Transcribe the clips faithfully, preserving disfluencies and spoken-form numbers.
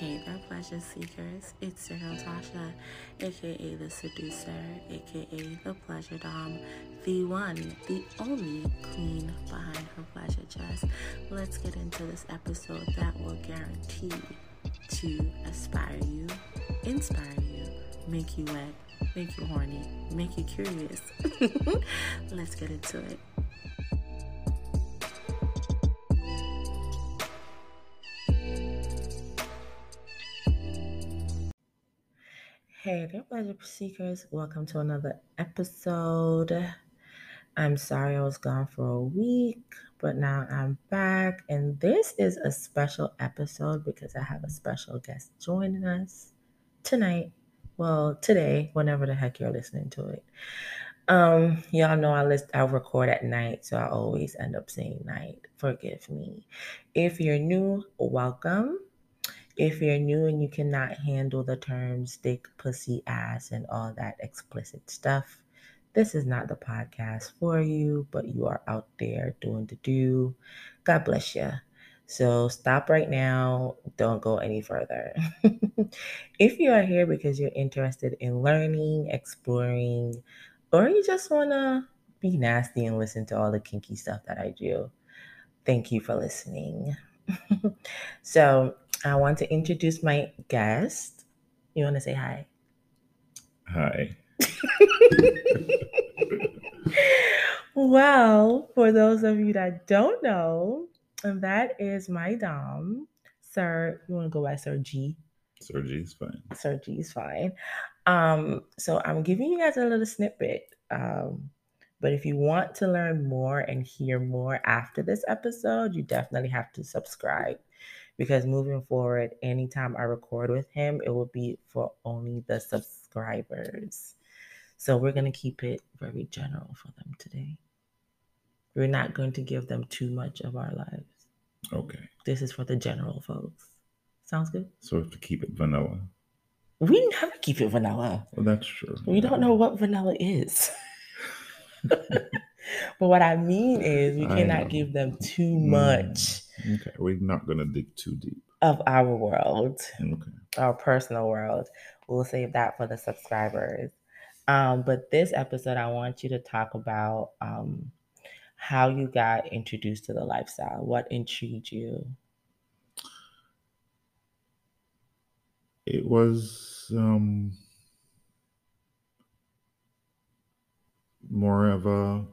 Hey there, pleasure seekers. It's your girl Tasha, aka the seducer, aka the pleasure dom, the one, the only queen behind her pleasure chest. Let's get into this episode that will guarantee to aspire you, inspire you, make you wet, make you horny, make you curious. Let's get into it. Hey there, pleasure seekers. Welcome to another episode. I'm sorry I was gone for a week, but now I'm back. And this is a special episode because I have a special guest joining us tonight. Well, today, whenever the heck you're listening to it. Um, y'all know I list I record at night, so I always end up saying night. Forgive me. If you're new, welcome. If you're new and you cannot handle the terms dick, pussy, ass, and all that explicit stuff, this is not the podcast for you, but you are out there doing the do. God bless you. So stop right now. Don't go any further. If you are here because you're interested in learning, exploring, or you just want to be nasty and listen to all the kinky stuff that I do, thank you for listening. So I want to introduce my guest. You want to say hi? Hi. Well, for those of you that don't know, that is my dom, Sir. You want to go by Sir G? Sir G is fine. Sir G is fine. Um, so I'm giving you guys a little snippet. Um, but if you want to learn more and hear more after this episode, you definitely have to subscribe. Because moving forward, anytime I record with him, it will be for only the subscribers. So we're going to keep it very general for them today. We're not going to give them too much of our lives. Okay. This is for the general folks. Sounds good? So we have to keep it vanilla. We never keep it vanilla. Well, that's true. We yeah. don't know what vanilla is. But what I mean is we cannot give them too much. Mm, okay, we're not going to dig too deep. Of our world. Okay. Our personal world. We'll save that for the subscribers. Um, but this episode, I want you to talk about um, how you got introduced to the lifestyle. What intrigued you? It was um, more of a...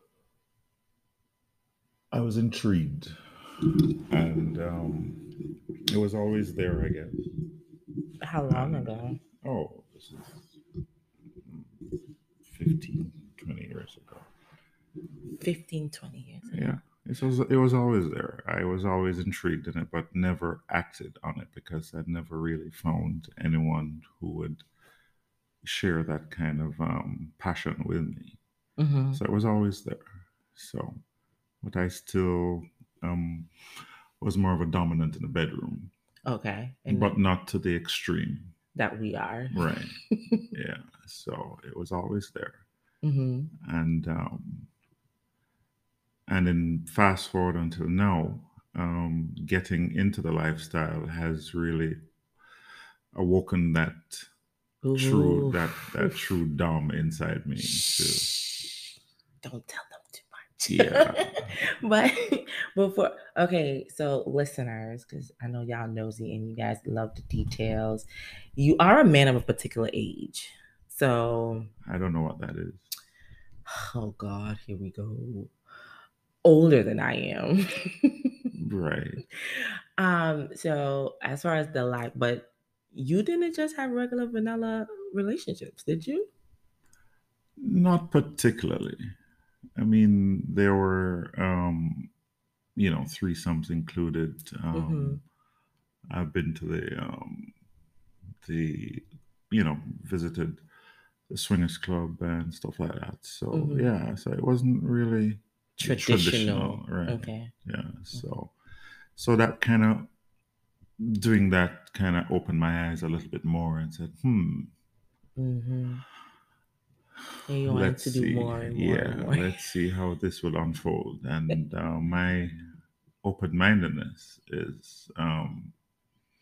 I was intrigued. And um, it was always there, I guess. How long and, ago? Oh, this is fifteen, twenty years ago. fifteen, twenty years ago. Yeah. It was, it was always there. I was always intrigued in it, but never acted on it because I'd never really found anyone who would share that kind of um, passion with me. Mm-hmm. So it was always there. So, but I still um, was more of a dominant in the bedroom. Okay. And but not to the extreme. That we are. Right. Yeah. So it was always there. Mm-hmm. And, um, And then fast forward until now, um, getting into the lifestyle has really awoken that Ooh. true that that true dom inside me. Shh. Don't tell them too much. Yeah. but before, okay, so listeners, because I know y'all nosy and you guys love the details. You are a man of a particular age, so I don't know what that is. Oh God, here we go. Older than I am. Right. Um, so as far as the life, but you didn't just have regular vanilla relationships, did you? Not particularly. I mean, there were, um, you know, threesomes included. Um, mm-hmm. I've been to the, um, the, you know, visited the swingers club and stuff like that. So mm-hmm. yeah, so it wasn't really traditional, traditional, right? Okay. Yeah. So, so that kind of doing that kind of opened my eyes a little bit more and said, hmm. Mm-hmm. And you wanted let's to do see. more and more. Yeah, and more. Let's see how this will unfold. And uh, my open-mindedness is um,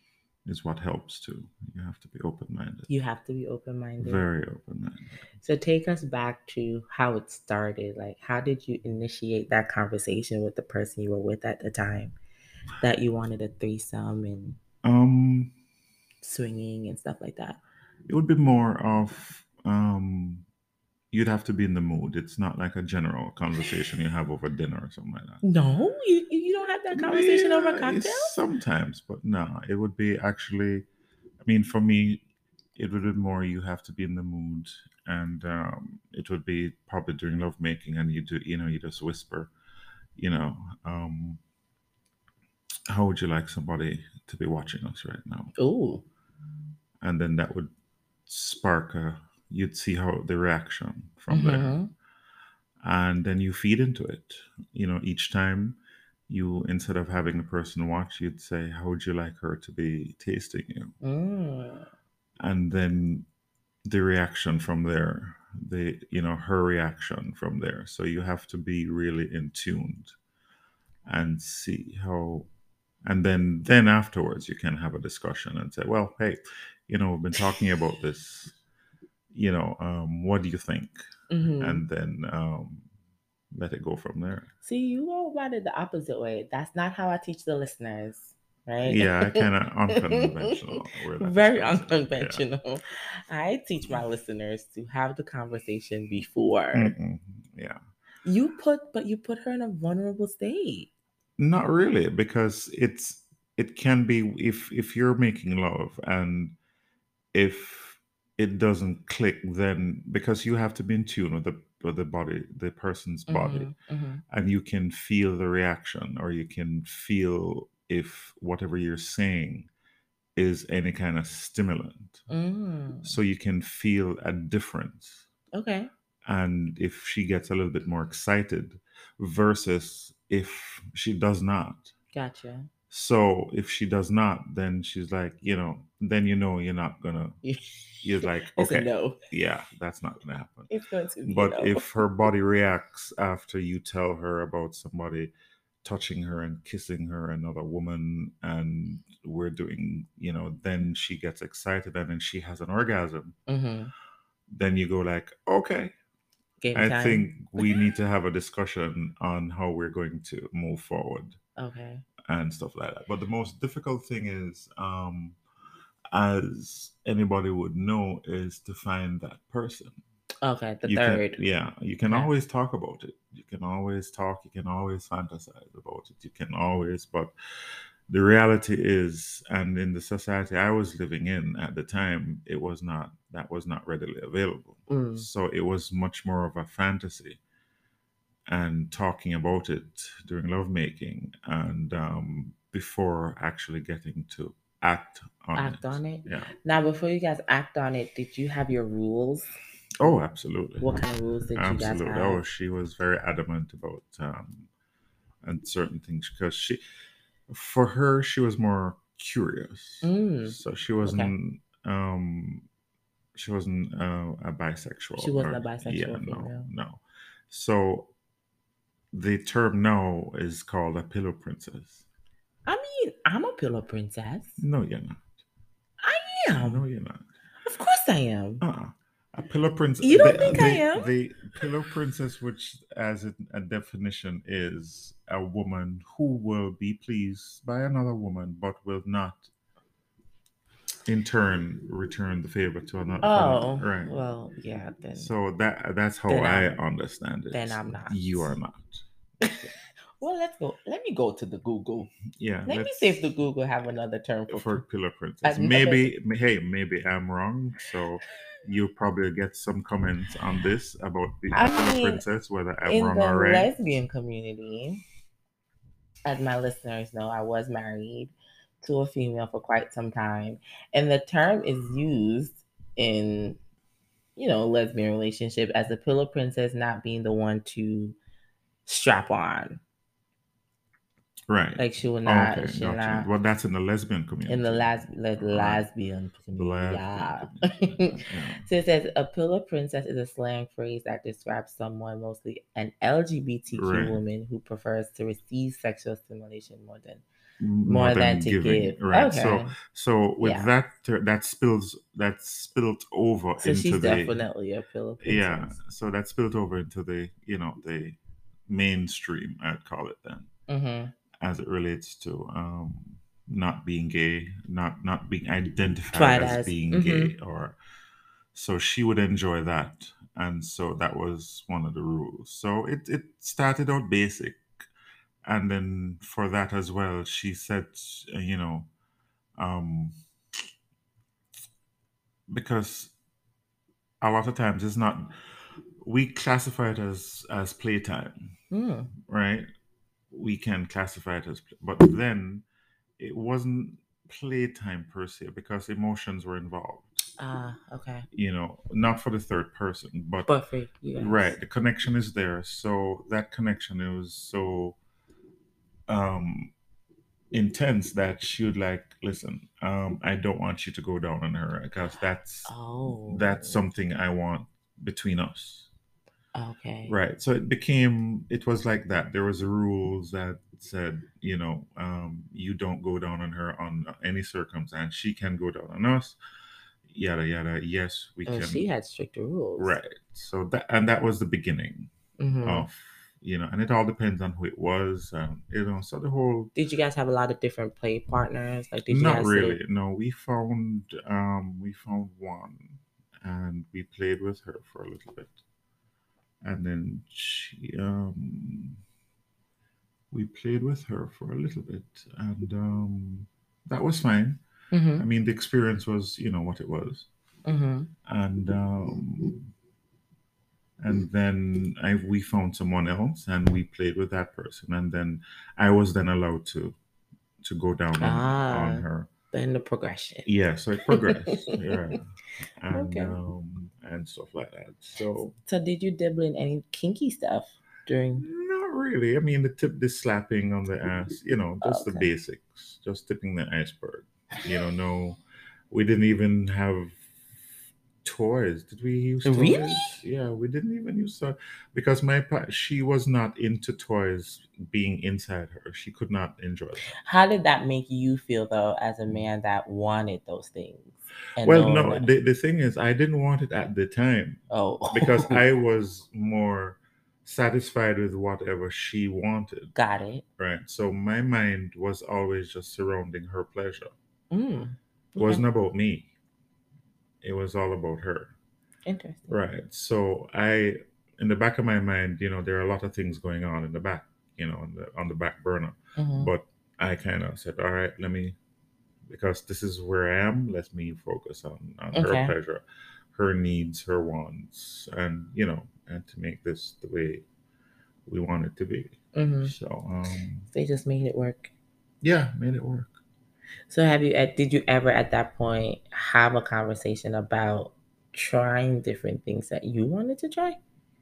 is what helps too. You have to be open minded. You have to be open-minded. Very open minded. So take us back to how it started. Like, how did you initiate that conversation with the person you were with at the time that you wanted a threesome and Um, swinging and stuff like that? it would be more of um, you'd have to be in the mood. It's not like a general conversation you have over dinner or something like that. No, you you don't have that conversation over Yeah, cocktails? it's sometimes, but no, it would be actually. I mean, for me, it would be more you have to be in the mood, and um, it would be probably during lovemaking, and you do, you know, you just whisper, you know, um, how would you like somebody to be watching us right now? Ooh. And then that would spark a. You'd see how the reaction from there, Mm-hmm. and then you feed into it. You know, each time you instead of having the person watch, you'd say, "How would you like her to be tasting you?" Mm. And then the reaction from there, the you know her reaction from there. So you have to be really in tuned and see how, and then then afterwards you can have a discussion and say, "Well, hey, you know, we've been talking about this. You know, um, what do you think?" Mm-hmm. And then um, let it go from there. See, you go about it the opposite way. That's not how I teach the listeners, right? Yeah, I kind of unconventional where that is Very concerned. Yeah. unconventional. I teach my listeners to have the conversation before. Mm-mm. Yeah. You put, but you put her in a vulnerable state. Not really, because it's it can be if if you're making love and if it doesn't click, then because you have to be in tune with the with the body, the person's body, Mm-hmm, mm-hmm. and you can feel the reaction, or you can feel if whatever you're saying is any kind of stimulant. Mm. So you can feel a difference. Okay. And if she gets a little bit more excited versus if she does not. Gotcha. So if she does not, then she's like, you know, then you know you're not gonna. You're like, It's a okay, no. yeah, that's not gonna happen. It's going to be a But no. if her body reacts after you tell her about somebody touching her and kissing her, another woman, and we're doing, you know, then she gets excited and then she has an orgasm. Mm-hmm. Then you go like, okay, Game I time. think we need to have a discussion on how we're going to move forward Okay. and stuff like that. But the most difficult thing is, um, as anybody would know, is to find that person. Okay. The You can, third. yeah, you can Okay. always talk about it. You can always talk. You can always fantasize about it. You can always, but the reality is, and in the society I was living in at the time, it was not, that was not readily available. Mm. So it was much more of a fantasy and talking about it during lovemaking and um, before actually getting to act on Act it. on it. Yeah. Now, before you guys act on it, did you have your rules? Oh, absolutely. What kind of rules did you guys Absolutely. have? Oh, she was very adamant about um, and certain things because she, for her, she was more curious. Mm. So she wasn't. Um, she wasn't uh, a bisexual. She wasn't or- a bisexual Yeah, no, female. no. So the term now is called a pillow princess. I mean, I'm a pillow princess. No, you're not. I am. No, you're not. Of course I am. Uh-uh. A pillow princess. You don't the, think the, I am? The pillow princess, which as a, a definition is a woman who will be pleased by another woman, but will not, in turn, return the favor to another. Oh, right. well, yeah. Then, So that that's how then I I'm- understand it. then I'm not. You are not. Well, let's go. Let me go to the Google. Yeah. Let me let's- see if the Google have another term for. for pillow princess. Another- Maybe, hey, maybe I'm wrong. So you probably get some comments on this about the I pillow mean, princess, whether I'm in wrong the or right. lesbian community, as my listeners know, I was married to a female for quite some time, and the term is used in, you know, lesbian relationship as a pillow princess not being the one to strap on. Right. Like she will not. Okay, she gotcha. not Well, that's in the lesbian community. in the las- le- Right. lesbian community. lesbian Yeah. community, yeah. So it says a pillow princess is a slang phrase that describes someone, mostly an L G B T Q Right. woman, who prefers to receive sexual stimulation more than more More than than to giving, give. right? So, Okay. so with Yeah. that, uh, that spills that spilt over So into she's the, definitely a pillow yeah. princess. So that spilled over into the, you know, the mainstream, I'd call it then, Mm-hmm. as it relates to um, not being gay, not not being identified Tried as as. being Mm-hmm. gay, or so she would enjoy that, and so that was one of the rules. So it it started out basic, and then for that as well, she said, uh, you know, um, because a lot of times it's not, we classify it as as playtime, Mm. right? We can classify it as, but then it wasn't playtime per se because emotions were involved, Ah, okay. you know, not for the third person, but But for you guys. right, the connection is there. So that connection, it was so um intense that she would like, listen, um I don't want you to go down on her because that's that's Oh, something I want between us. okay. Right. So it became, it was like that. There was rules that said, you know, um, you don't go down on her on any circumstance. She can go down on us, yada, yada. Yes, we Oh, she can. had stricter rules. Right. So that, and that was the beginning Mm-hmm. of, you know, and it all depends on who it was. Um, you know, so the whole, Did you guys have a lot of different play partners? Like, did you not guys really. sit? No, we found, um, we found one and we played with her for a little bit. And then she, um, we played with her for a little bit, and um, that was fine. I Mm-hmm. mean, the experience was, you know, what it was, Mm-hmm. and um, and then I we found someone else, and we played with that person, and then I was then allowed to to go down on on Ah, her. then the progression. Yeah, so it progressed, yeah, and Okay. um, and stuff like that. So So, did you dabble in any kinky stuff during? not really. I mean, the tip, the slapping on the ass, you know, Oh, just the okay. basics, just tipping the iceberg. You know, no, we didn't even have toys. Did we use Really? toys? Yeah, we didn't even use toys because my pa- she was not into toys being inside her. She could not enjoy that. How did that make you feel though, as a man that wanted those things and Well, knowing no, that? the, the thing is, I didn't want it at the time because Oh, I was more satisfied with whatever she wanted. got it. Right. So my mind was always just surrounding her pleasure. Mm, It okay, wasn't about me. It was all about her. interesting. Right. So I, in the back of my mind, you know, there are a lot of things going on in the back, you know, on the on the back burner. Mm-hmm. But I kind of said, all right, let me, because this is where I am. Let me focus on on her Okay. pleasure, her needs, her wants, and you know, and to make this the way we want it to be. Mm-hmm. So um, They just made it work. yeah, made it work. So, have you? at- Did you ever, at that point, have a conversation about trying different things that you wanted to try?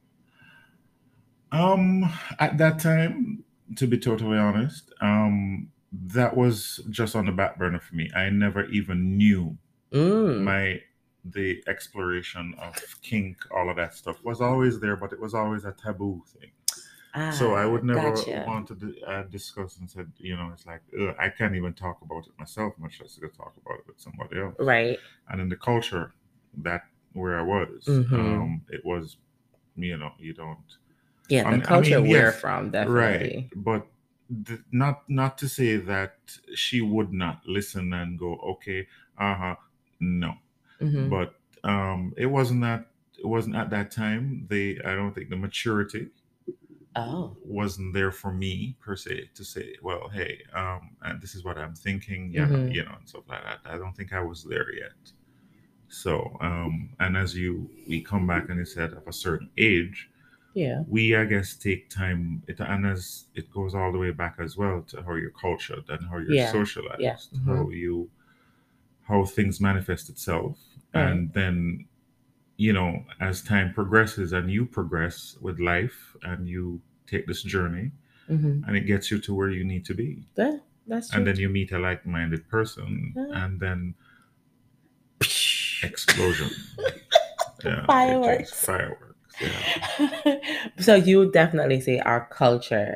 Um, at that time, to be totally honest, um, that was just on the back burner for me. I never even knew Mm. my the exploration of kink, all of that stuff was always there, but it was always a taboo thing. So I Ah, would never gotcha. want to di- uh, discuss and said, you know, it's like ugh, I can't even talk about it myself, much less to talk about it with somebody else. Right. And in the culture that where I was, Mm-hmm. um, it was, you know, you don't. Yeah, the Um, I culture mean, we're yes, from, right, definitely. but th- not not to say that she would not listen and go, okay, uh huh, no, Mm-hmm. but um, it wasn't that. It wasn't at that time. They, I don't think the maturity Oh. wasn't there for me per se to say, well, hey, um, and this is what I'm thinking, yeah, Mm-hmm. you know, and stuff like that. I don't think I was there yet. So, um, and as you, we come back and you said of a certain age, Yeah. we I guess take time it, and as it goes all the way back as well to how you're cultured and how you're Yeah. Yeah. socialized, Mm-hmm. how you how things manifest itself, Right. and then you know as time progresses and you progress with life and you take this journey Mm-hmm. and it gets you to where you need to be, That that's and true then too. you meet a like-minded person Uh, and then explosion, yeah, it just Fireworks. fireworks, yeah. So you would definitely say our culture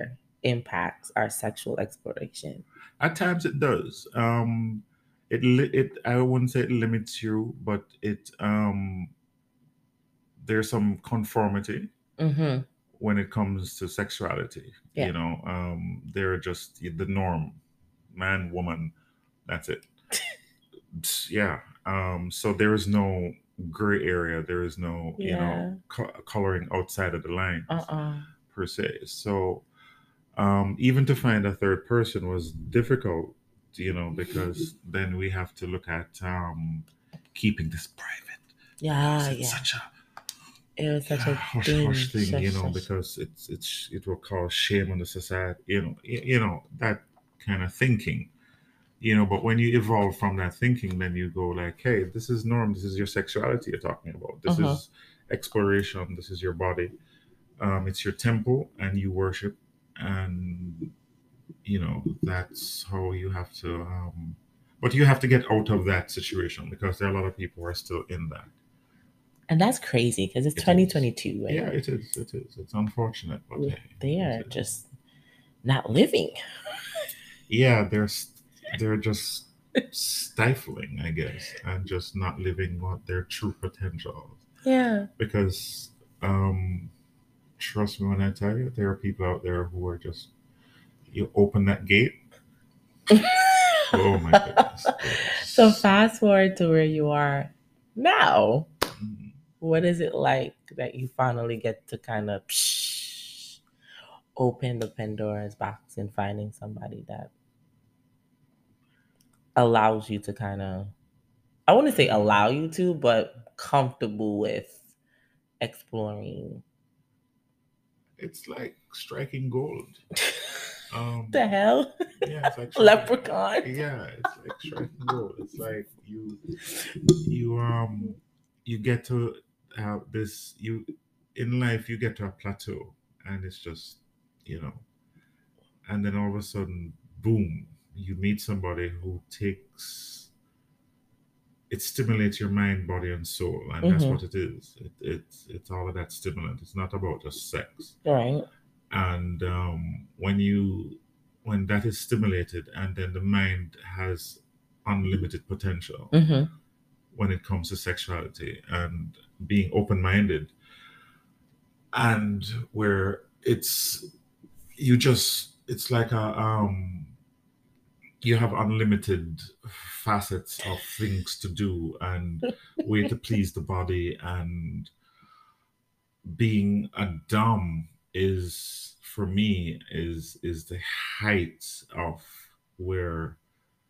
impacts our sexual exploration? At times it does. Um, it li- it I wouldn't say it limits you, but it um there's some conformity Mm-hmm. when it comes to sexuality. Yeah. You know, um, they're just the norm, man, woman. That's it. Yeah. Um, so there is no gray area. There is no, you know, Yeah. co- coloring outside of the lines Uh-uh. per se. So um, even to find a third person was difficult, you know, because then we have to look at um, keeping this private because Yeah, it's yeah. such a It was yeah, such a hush thing. hush thing, you Shush, know, shush. because it's it's it will cause shame on the society, you know, y- you know that kind of thinking, you know. But when you evolve from that thinking, then you go like, hey, this is norm. This is your sexuality you're talking about. This Mm-hmm. is exploration. This is your body. Um, it's your temple, and you worship, and you know that's how you have to. Um, but you have to get out of that situation because there are a lot of people who are still in that. And that's crazy because it's It is. twenty twenty-two Yeah, and it is. It is. It's unfortunate, but hey, they it are is. just not living. Yeah, they're s- they're just stifling, I guess, and just not living what their true potential is. Yeah. Because um, trust me when I tell you, there are people out there who are just you open that gate. Oh my goodness. So There's- fast forward to where you are now. Mhm. What is it like that you finally get to kind of open the Pandora's box and finding somebody that allows you to kind of, I wouldn't say allow you to, but comfortable with exploring? It's like striking gold. Um, The hell? yeah, it's like striking. Leprechaun. Yeah, it's like striking gold. It's like you you um you get to have this you in life you get to a plateau and it's just you know and then all of a sudden boom you meet somebody who takes it stimulates your mind body and soul and that's Mm-hmm. what it is it, it's it's all of that stimulant. It's not about just sex. Right. And um when you when that is stimulated and then the mind has unlimited potential Mm-hmm. when it comes to sexuality and being open-minded and where it's you just it's like a um you have unlimited facets of things to do and way to please the body, and being a dom is for me is is the height of where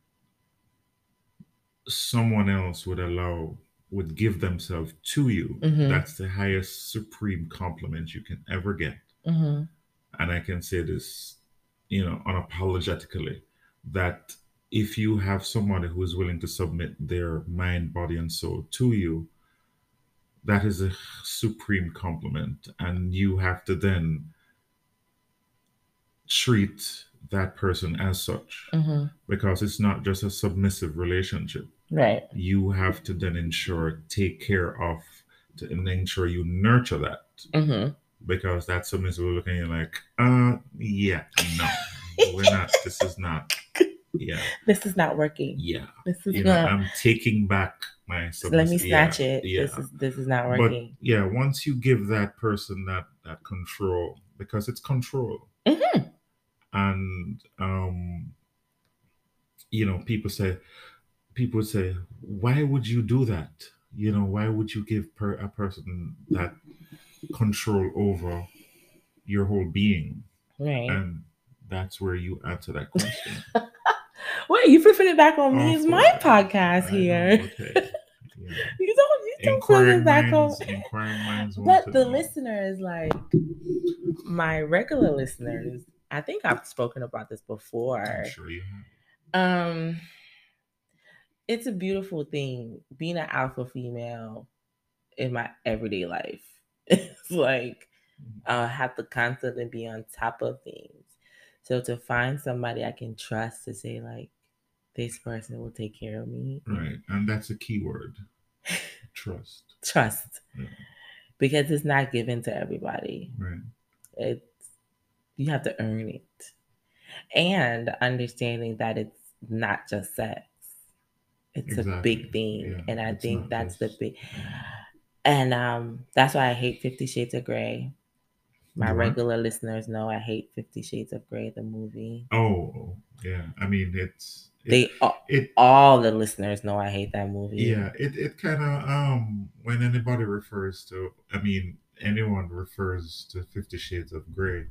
someone else would allow would give themselves to you. Mm-hmm. That's the highest supreme compliment you can ever get. Mm-hmm. And I can say this, you know, unapologetically, that if you have somebody who is willing to submit their mind, body, and soul to you, that is a supreme compliment. And you have to then treat that person as such Mm-hmm. because it's not just a submissive relationship. Right. You have to then ensure, take care of, to ensure you nurture that. Mm-hmm. Because that submissive will look at you like, uh, yeah, no, we're not, this is not, yeah, This is not working. yeah. This is You know, not. I'm taking back my So let me submissive, snatch yeah, it. yeah. This is this is not But working. yeah, once you give that person that that control, because it's control, Mm-hmm. and um, you know, people say, people would say, why would you do that? You know, why would you give per, a person that control over your whole being? Right. And that's where you answer that question. Wait, you flipping it back on me? Oh, It's for my it. podcast I here. know, but hey, you know, You don't you don't flip inquiring it back on. minds, inquiring minds want to But the know. listeners, like my regular listeners, I think I've spoken about this before. I'm sure you have. Um, it's a beautiful thing being an alpha female in my everyday life. It's like I have to constantly be on top of things. So to find somebody I can trust to say like, this person will take care of me. Right, and that's a key word. Trust. Trust. Yeah. Because it's not given to everybody. Right. It's You have to earn it. And understanding that it's not just sex. It's a big Exactly. thing. Yeah. And I It's think not that's the just. big Um, and um that's why I hate Fifty Shades of Grey. My you what? regular listeners know I hate Fifty Shades of Grey, the movie. Oh, yeah. I mean, it's it They all, it all the listeners know I hate that movie. yeah. It it kind of um when anybody refers to, I mean, anyone refers to Fifty Shades of Grey,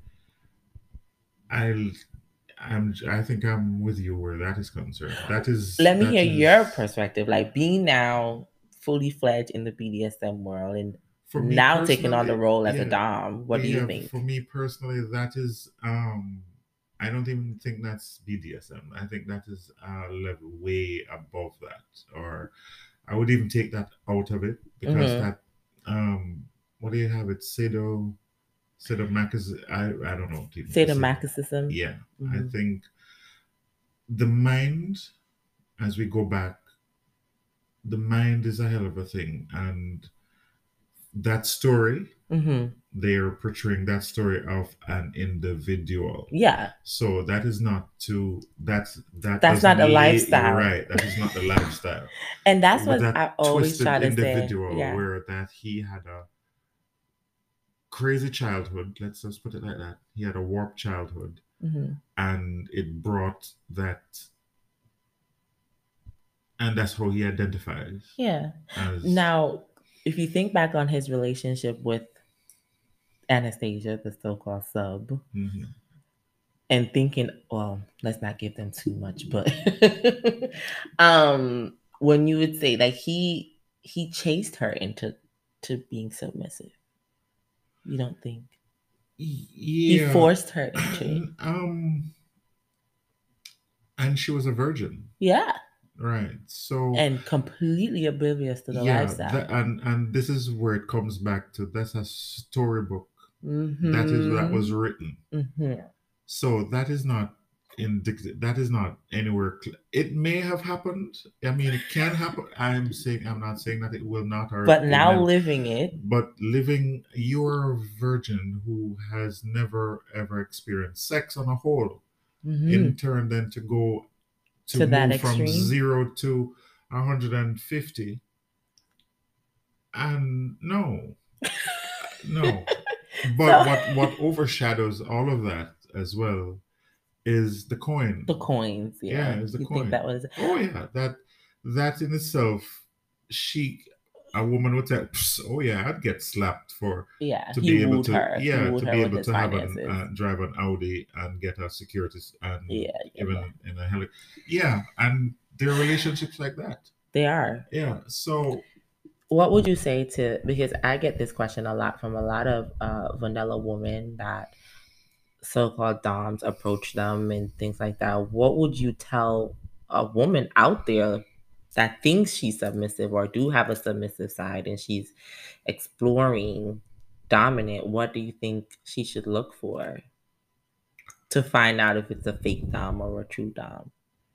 I I'm I think I'm with you where that is concerned. That is Let me that hear your is perspective. Like being now fully fledged in the B D S M world and for me now taking on the personally. role as a Yeah, Dom. What do you yeah. For think? me personally, that is um. I don't even think that's B D S M. I think that is a level way above that, or I would even take that out of it because Mm-hmm. that um. What do you have? It's Sado Sadomasochism. I I don't know even to say. Sadomasochism. Yeah, I Mm-hmm. think the mind, as we go back, the mind is a hell of a thing, and that story, Mm-hmm. they are portraying that story of an individual. Yeah. So that is not to that's that That's doesn't not a lay. You're lifestyle. right. That is not the lifestyle. And that's With what that I always try twisted to say. individual, Yeah. where that he had a crazy childhood. Let's just put it like that. He had a warped childhood, Mm-hmm. and it brought that, and that's how he identifies Yeah. as. Now, if you think back on his relationship with Anastasia, the so-called sub, Mhm. and thinking, well, let's not give them too much, but um, when you would say like he he chased her into to being submissive, you don't think he Yeah. forced her into it? um, and she was a virgin, Yeah, right? So and completely oblivious to the yeah, that, lifestyle. and and this is where it comes back to, that's a storybook that is that was Mm-hmm. written. Mm-hmm. So that is not indicative. That is not anywhere. Cl- it may have happened. I mean, it can happen. I'm saying I'm not saying that it will not or But it now never. living it, But living, you're a virgin who has never ever experienced sex on a whole. mm-hmm, In turn, then to go to to that move from extreme. zero to one hundred fifty, and no, no. But So what what overshadows all of that as well is the the coin. coins, Yeah, yeah, is the you think coin. that was Oh yeah, that that in itself, she, a woman would say, "Psst, oh yeah, I'd get slapped for yeah, to he be able wooed to, her. He yeah, wooed to her be with able his to have an finances. uh, drive an Audi and get a security and Yeah, yeah, yeah. even in a heli. Yeah, and there are relationships like that. They are. Yeah, so What would you say to, because I get this question a lot from a lot of uh, vanilla women that so-called doms approach them and things like that. What would you tell a woman out there that thinks she's submissive or do have a submissive side and she's exploring dominant? What do you think she should look for to find out if it's a fake dom or a true dom?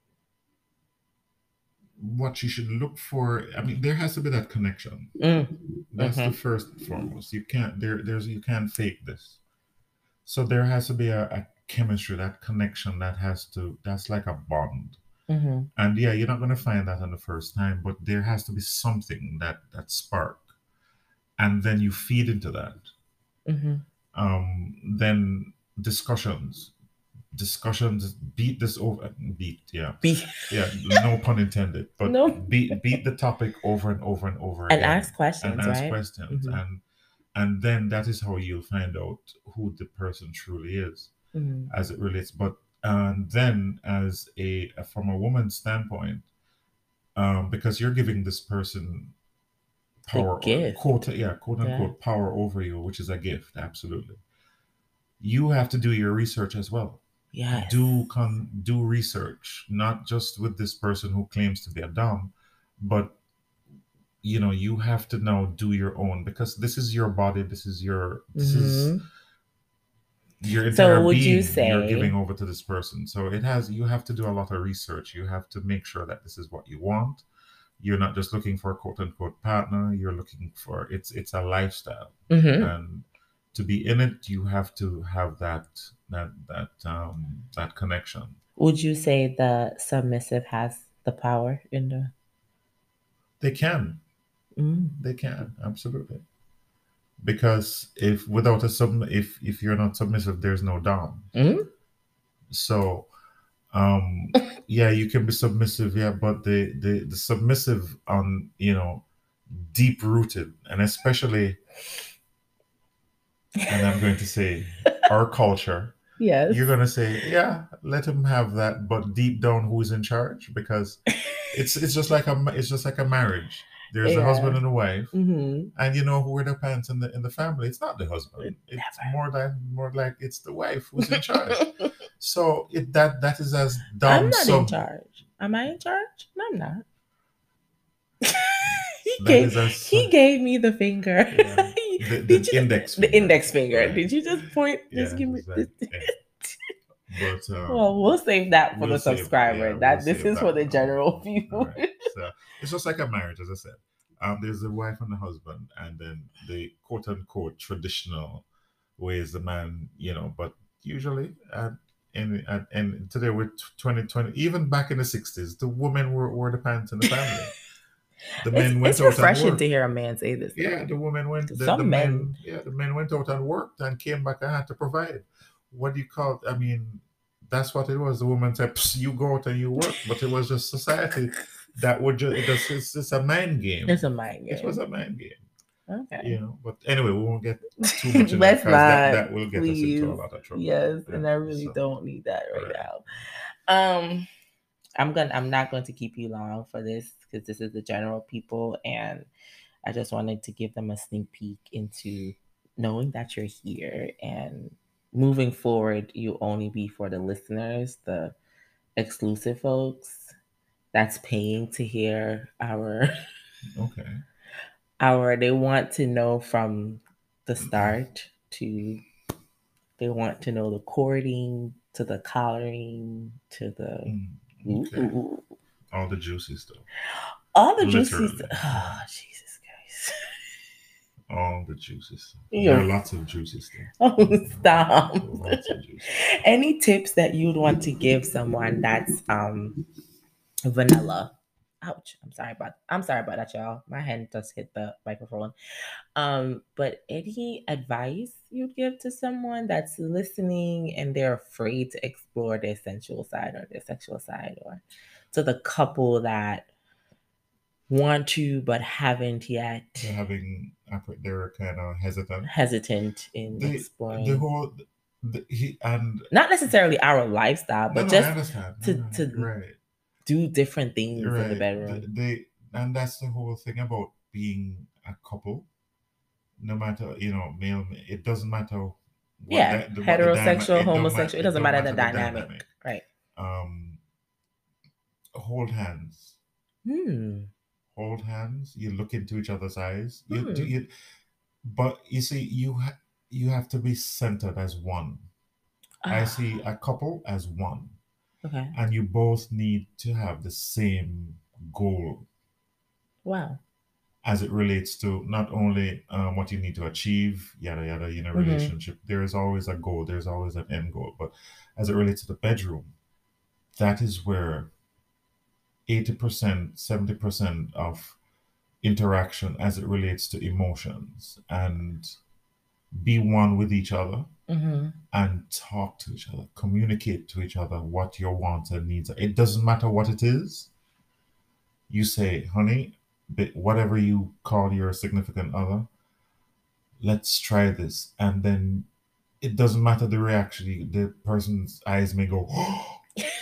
what you should look for, I mean, there has to be that connection. Mm, That's the mm-hmm. first and foremost. You can't there there's you can't fake this. So there has to be a, a chemistry, that connection that has to, that's like a bond. Mm-hmm. And yeah, you're not going to find that on the first time, but there has to be something that that spark, and then you feed into that. Mm-hmm. Um, then discussions, discussions, beat this over, beat, yeah, Be yeah, no pun intended, but no beat beat the topic over and over and over and again, ask and questions, ask right? questions, Mm-hmm. and and then that is how you'll find out who the person truly is Mm-hmm. as it relates. But and then as a from a woman's standpoint, um, because you're giving this person The power, or quote, gift. yeah, quote Yeah. unquote power over you, which is a gift, absolutely. You have to do your research as well. Yes. Do con do research, not just with this person who claims to be a dom, but you know, you have to now do your own, because this is your body, this is your this is Mm-hmm. your So entire would you being you're giving say, over to this person. So it has, you have to do a lot of research. You have to make sure that this is what you want. You're not just looking for a quote unquote partner, you're looking for, it's it's a lifestyle. mm-hmm. And to be in it, you have to have that that that um that connection. Would you say the submissive has the power in the? They can, Mm. they can absolutely, because if without a sub, if if you're not submissive, there's no dom. Mm? So um yeah, you can be submissive, yeah, but the the the submissive on, you know, deep rooted, and especially, and I'm going to say our culture, Yes. you're going to say, yeah, let him have that, but deep down, who's in charge? Because it's it's just like a ma- it's just like a marriage. There's a husband Yeah. and a wife, Mm-hmm. and you know who wear the pants in the in the family. It's not the husband. It's Never. more like more like it's the wife who's in charge. So it that that is as I'm dom not in sub. charge. Am I in charge? No, I'm not. he That gave is as he gave me the finger. yeah. The, Did the you index the finger. index finger? Right. Did you just point? Just Yeah, give me. it's like, This? yeah. But um, Well, we'll save that for we'll the save, subscriber. yeah, that we'll this save is that for the one. general All view. right. So it's just like a marriage, as I said. Um, there's the wife and the husband, and then the quote unquote traditional ways the man, you know, but usually at and and, and today with twenty twenty, even back in the sixties, the women were, were the pants in the family. The men It's, went it's out and refreshing worked. to hear a man say this. Yeah, the women went. The, the Some men. men. Yeah, the men went out and worked and came back and had to provide. What do you call it? I mean, that's what it was. The woman said, "Psst, "You go out and you work," but it was just society that would just. It just it's, it's a mind game. It's a mind game. It was a mind game. Okay. You know, but anyway, we won't get too much in Let's that because not. that, that will get please. us into a lot of trouble. Yes, Yeah, and I really so, don't need that right, right. now. Um, I'm gonna. I'm not going to keep you long for this because this is the general people, and I just wanted to give them a sneak peek into knowing that you're here, and moving forward, you only be for the listeners, the exclusive folks that's paying to hear our Okay. our. They want to know from the start to. They want to know the courting to the collaring to the. Mm, okay. Ooh. All the juicy stuff. All the juicy Literally. stuff. Oh, Jesus Christ. All the juicy stuff. Yeah. There are lots of juicy stuff. Oh, stop. Lots of juicy stuff. Any tips that you'd want to give someone that's um vanilla? Ouch. I'm sorry about I'm sorry about that, y'all. My hand just hit the microphone. Um, but any advice you'd give to someone that's listening and they're afraid to explore their sensual side or their sexual side, or to the couple that want to but haven't yet? They're having they're kind of hesitant. Hesitant in the, exploring the whole the, he and not necessarily our lifestyle, but no, no, just I understand. to No, no, to right. do different things right. in the bedroom. They, they and that's the whole thing about being a couple. No matter, you know, male, it doesn't matter. What Yeah, the, the, heterosexual, the dyma- homosexual. It, it doesn't don't matter, the the dynamic. dynamic. Right. Um, hold hands. Hmm. Hold hands. You look into each other's eyes. You, Hmm. do you, but you see, you ha- you have to be centered as one. I see a couple as one. Okay. And you both need to have the same goal. Wow. As it relates to not only um, what you need to achieve, yada yada, in a Mhm. relationship, there is always a goal, there's always an end goal. But as it relates to the bedroom, that is where eighty percent, seventy percent of interaction as it relates to emotions, and be one with each other. Mm-hmm. And talk to each other, communicate to each other what your wants and needs are. It doesn't matter what it is. You say, honey, whatever you call your significant other, let's try this. And then it doesn't matter the reaction. The person's eyes may go, oh,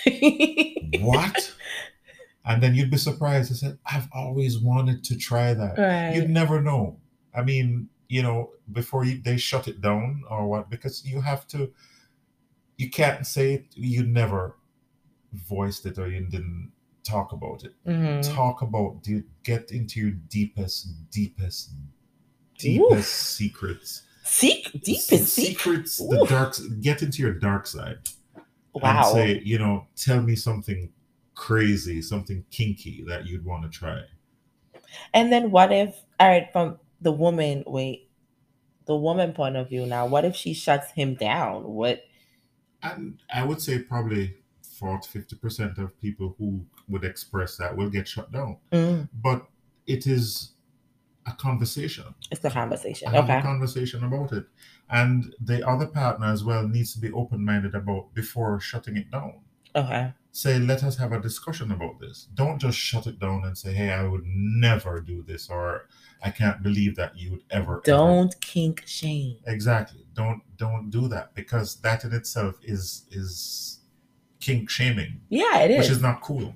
what? And then you'd be surprised. I said, I've always wanted to try that. Right. You'd never know. I mean, you know, before you, they shut it down or what, because you have to, you can't say it, you never voiced it or you didn't talk about it. Mm-hmm. Talk about, do get into your deepest, deepest, deepest Oof. secrets. Seek deepest secrets. Secret? The dark. Get into your dark side. Wow. And say, you know, tell me something crazy, something kinky that you'd want to try. And then what if, all right, from the woman, wait, the woman point of view now. What if she shuts him down? What? And I would say probably forty, fifty percent of people who would express that will get shut down. Mm, But it is a conversation. it's the conversation. Have a Okay. conversation about it. And the other partner as well needs to be open-minded about before shutting it down. Okay. Say, let us have a discussion about this. Don't just shut it down and say, hey, I would never do this, or I can't believe that you would ever. Don't ever. kink shame. Exactly. Don't don't do that, because that in itself is is kink shaming. Yeah, it is. Which is not cool.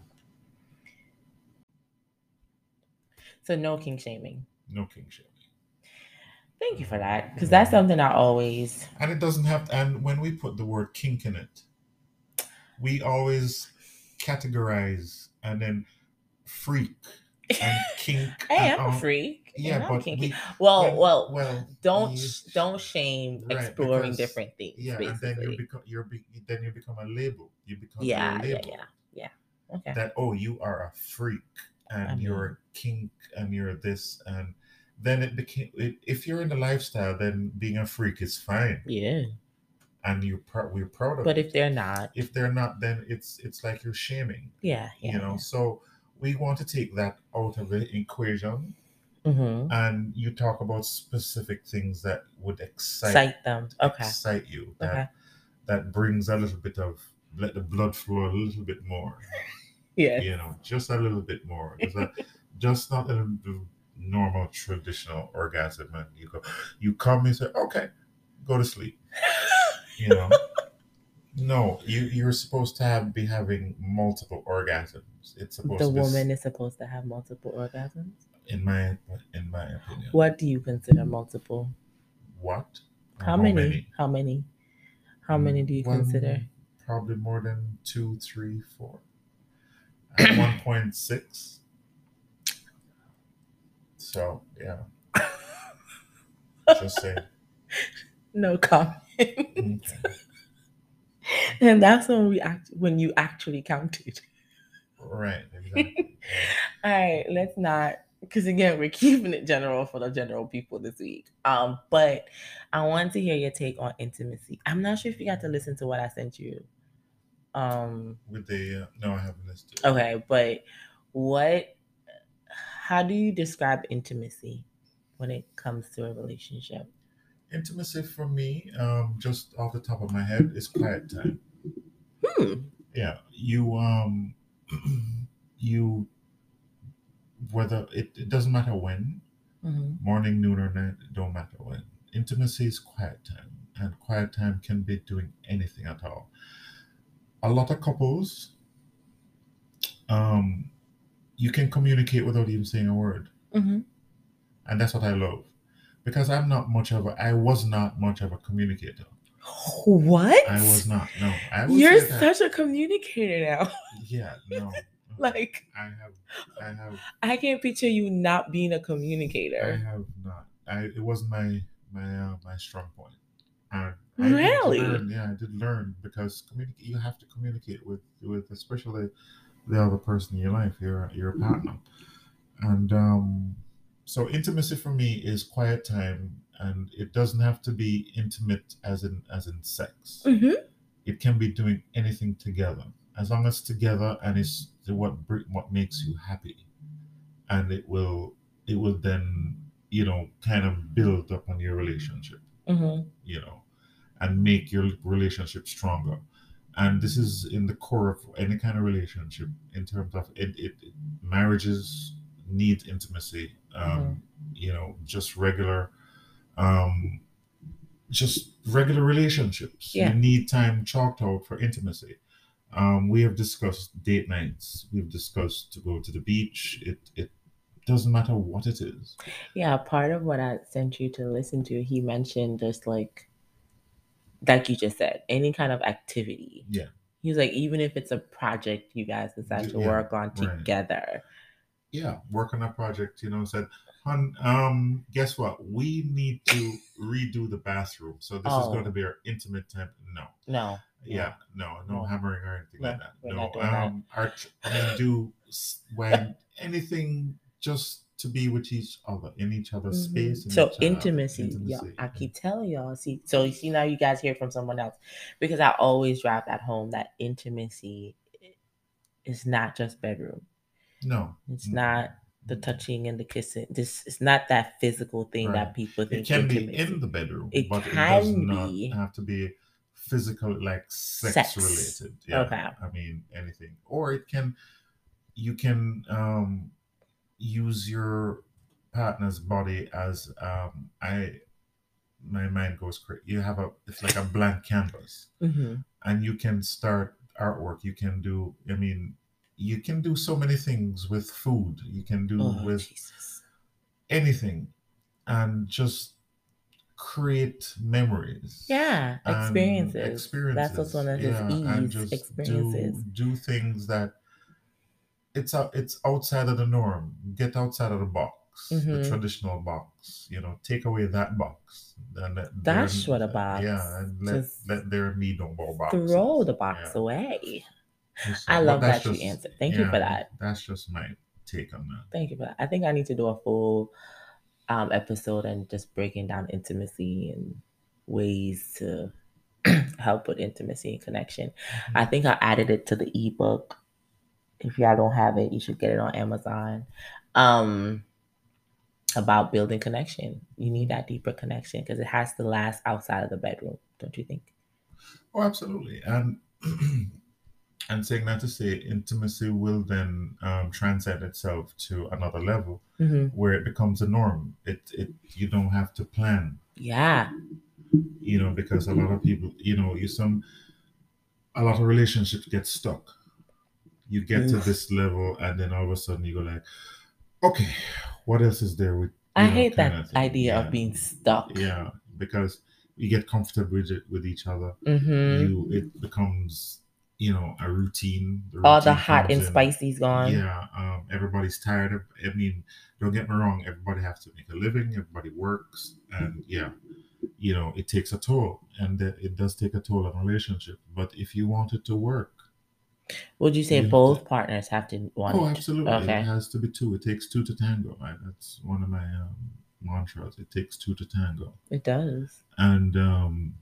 So no kink shaming. No kink shaming. Thank you for that, because that's something I always. And it doesn't have to, and when we put the word kink in it, we always categorize and then freak and kink. Hey, and I'm all. a freak. Yeah, but kinky. we, well, when, well, well, don't you, don't shame right, exploring because, different things. Yeah, basically. and then you become you're be, then you become a label. You become yeah, a label. yeah, yeah, yeah. Okay. That oh, you are a freak and I mean, you're a kink and you're this, and then it became. It, if you're in the lifestyle, then being a freak is fine. Yeah. And you're pr- we're proud of but it. But if they're not, if they're not, then it's it's like you're shaming. Yeah, yeah. You know, yeah. so we want to take that out of the equation, mm-hmm. and you talk about specific things that would excite, excite them. Okay. Excite you. That okay. that brings a little bit of let the blood flow a little bit more. Yeah. You know, just a little bit more. Just, a, just not a normal traditional orgasm, and you go, you come and say, okay, go to sleep. You know, no, you you're supposed to have be having multiple orgasms. It's supposed the to be, woman is supposed to have multiple orgasms. In my in my opinion. What do you consider multiple? What? How, how many? many? How many? How many do you well, consider? Probably more than two, three, four. At one point six. So yeah. Just say. No comment. Okay. And that's when we act when you actually counted. Right, exactly. All right, let's not, because again, we're keeping it general for the general people this week. Um, but I want to hear your take on intimacy. I'm not sure if you got to listen to what I sent you. Um, with the uh, no, I haven't listened. To it. Okay, but what? How do you describe intimacy when it comes to a relationship? Intimacy for me, um, just off the top of my head, is quiet time. Hmm. Yeah, you um, you whether it, it doesn't matter when, mm-hmm. morning, noon, or night, it don't matter when. Intimacy is quiet time, and quiet time can be doing anything at all. A lot of couples, um, you can communicate without even saying a word, mm-hmm. and that's what I love. Because I'm not much of a, I was not much of a communicator. What? I was not. No, I was. You're such a communicator now. Yeah, no. like I have, I have. I can't picture you not being a communicator. I have not. I it wasn't my my uh, my strong point. And I really? Did learn, yeah, I did learn because communicate. You have to communicate with with especially the other person in your life, your your partner, and um. So intimacy for me is quiet time, and it doesn't have to be intimate as in as in sex. Mm-hmm. It can be doing anything together, as long as together and it's what what makes you happy, and it will it will then you know kind of build up on your relationship, mm-hmm. you know, and make your relationship stronger. And this is in the core of any kind of relationship in terms of it. it, it marriages need intimacy. Um, mm-hmm. You know, just regular, um, just regular relationships. Yeah. You need time chalked out for intimacy. Um, we have discussed date nights. We've discussed to go to the beach. It it doesn't matter what it is. Yeah, part of what I sent you to listen to, he mentioned just like, like you just said, any kind of activity. Yeah. He was like, even if it's a project you guys decide to yeah, work on together. Right. Yeah, work on a project, you know, said, hon, um, guess what? We need to redo the bathroom. So this oh. is going to be our intimate time. No. No. Yeah, no, no, no hammering or anything no, like that. We're no, not doing um, that. Our, I mean, do when anything just to be with each other in each other's Mhm. space. In So each other, intimacy, yeah. intimacy. I keep telling y'all. See, so you see now you guys hear from someone else because I always drive that home. That intimacy is not just bedroom. No, It's Mm-mm. not the touching and the kissing. This it's not that physical thing Right. that people It think can be intimacy. in the bedroom, It but it does can not be have to be physical, like sex, sex. related. Yeah. Okay. I mean anything, or it can. You can um, use your partner's body as um, I. My mind goes crazy. You have a. It's like a blank canvas, Mm-hmm. and you can start artwork. You can do. I mean, you can do so many things with food. You can do Oh with Jesus. anything, and just create memories. Yeah, And experiences. experiences. That's what's known as Yeah, and ease. just Experiences. do do things that it's out it's outside of the norm. Get outside of the box, the Mm-hmm. traditional box. You know, take away that box. And let there, That's what a box. yeah, and let Just let there be no more boxes. throw the box Yeah. away. Just, I uh, but love that's that you just answered. Thank you yeah, for that. that's just my take on that. Thank you for that. I think I need to do a full um, episode and just breaking down intimacy and ways to help with intimacy and connection. Mhm. I think I added it to the ebook. If y'all don't have it, you should get it on Amazon. Um, about building connection. You need that deeper connection because it has to last outside of the bedroom, don't you think? Oh, absolutely. And and saying that to say, intimacy will then um, transcend itself to another level Mm-hmm. where it becomes a norm. It it you don't have to plan, Yeah. you know, because a lot of people, you know, you some a lot of relationships get stuck. You get to Oof. this level, and then all of a sudden you go like, okay, what else is there with you I know hate kind that of thing? idea Yeah, of being stuck. yeah, because you get comfortable with it with each other. Mm-hmm. You it becomes you know a routine. The All the routine hot comes and in. spicy's gone. Yeah, um, everybody's tired of. I mean, don't get me wrong. Everybody has to make a living. Everybody works, and yeah, you know, it takes a toll, and uh, it does take a toll on a relationship. But if you want it to work, Would you say you have to. both partners have to want Oh, it? absolutely. It Okay. has to be two. It takes two to tango. Right? That's one of my um, mantras. It takes two to tango. It does. And um,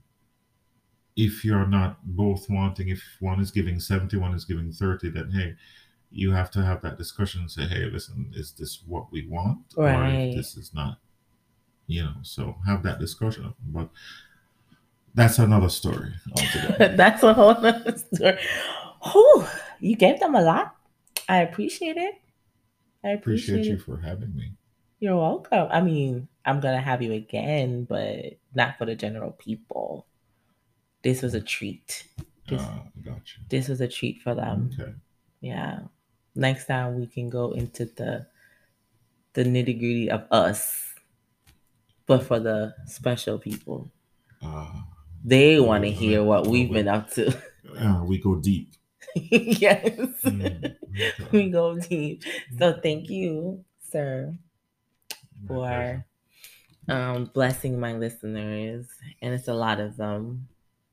if you're not both wanting, if one is giving seventy, one is giving thirty, then hey, you have to have that discussion and say, hey, listen, is this what we want? Or if Right. this is not, you know, so have that discussion. But that's another story altogether. That's a whole other story. Whew, you gave them a lot. I appreciate it. I appreciate, Appreciate you it. for having me. You're welcome. I mean, I'm gonna have you again, but not for the general people. This was a treat. This Uh, got you. this was a treat for them. Okay. Yeah. Next time we can go into the the nitty gritty of us, but for the special people. Uh, They we want go, to I hear mean, what well, we've we, been up to. uh, we go deep. Yes. Mm, We okay. go deep. So thank you, sir, My pleasure. for um, blessing my listeners. And it's a lot of them.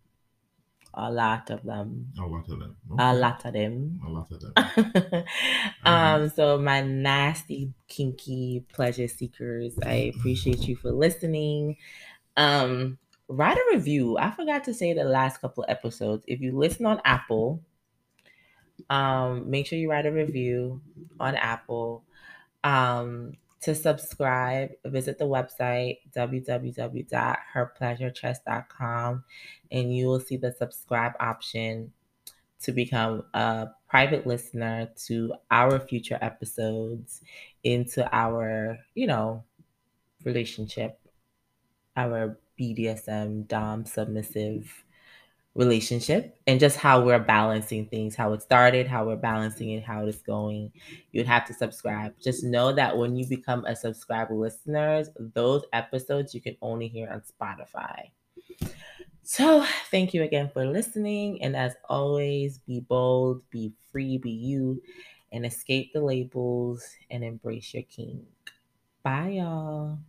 A lot of them. A lot of them. A Okay. lot of them. A lot of them. All right. um, so my nasty, kinky pleasure seekers, I appreciate you for listening. Um, write a review. I forgot to say the last couple episodes. If you listen on Apple, um, make sure you write a review on Apple. Um, to subscribe, visit the website w w w dot her pleasure chest dot com and you will see the subscribe option to become a private listener to our future episodes, into our, you know, relationship, our B D S M, Dom, submissive relationship, and just how we're balancing things, how it started, how we're balancing it, how it's going. You'd have to subscribe. Just know that when you become a subscriber listener, those episodes you can only hear on Spotify. So thank you again for listening. And as always, be bold, be free, be you, and escape the labels and embrace your king. Bye, y'all.